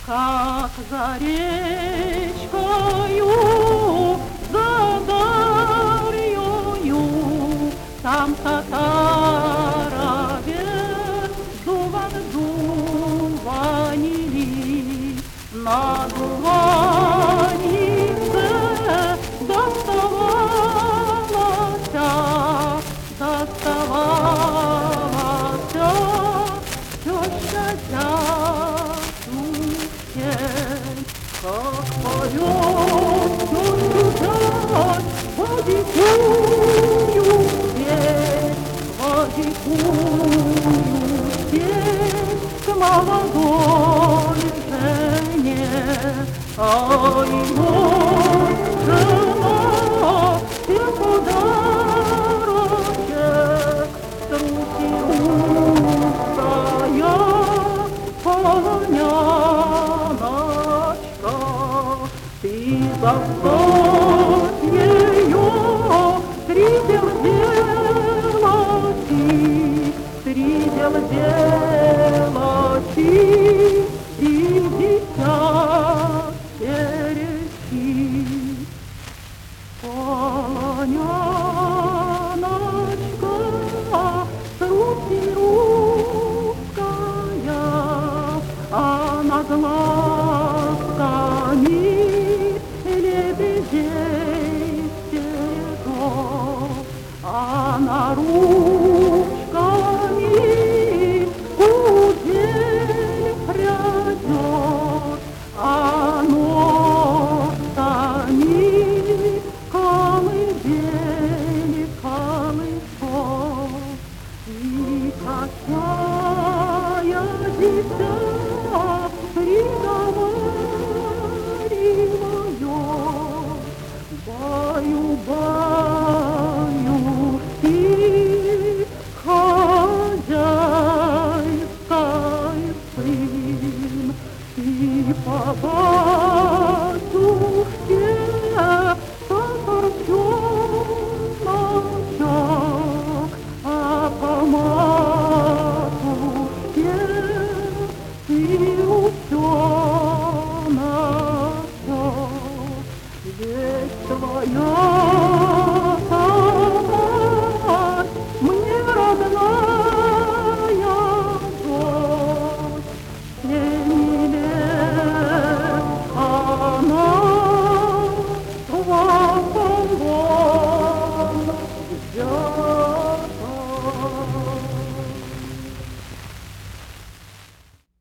Как за речкою, за Дарьёю, там татарове дуванили, на дуванице доставалась теща дядюшке. Как поет тещу дядь водикую петь, водикую петь к молодой жене. Ай, вот жена, ты подарочек, трусируская полоняночка. Ты заставь ее тридел делати, и дитя перечи. Полоняночка, русская, она глазками лебедей стерегла, она ручками кудель прядет, а носами колыбель колышет. И косая дитя приговаривает: баю, баю.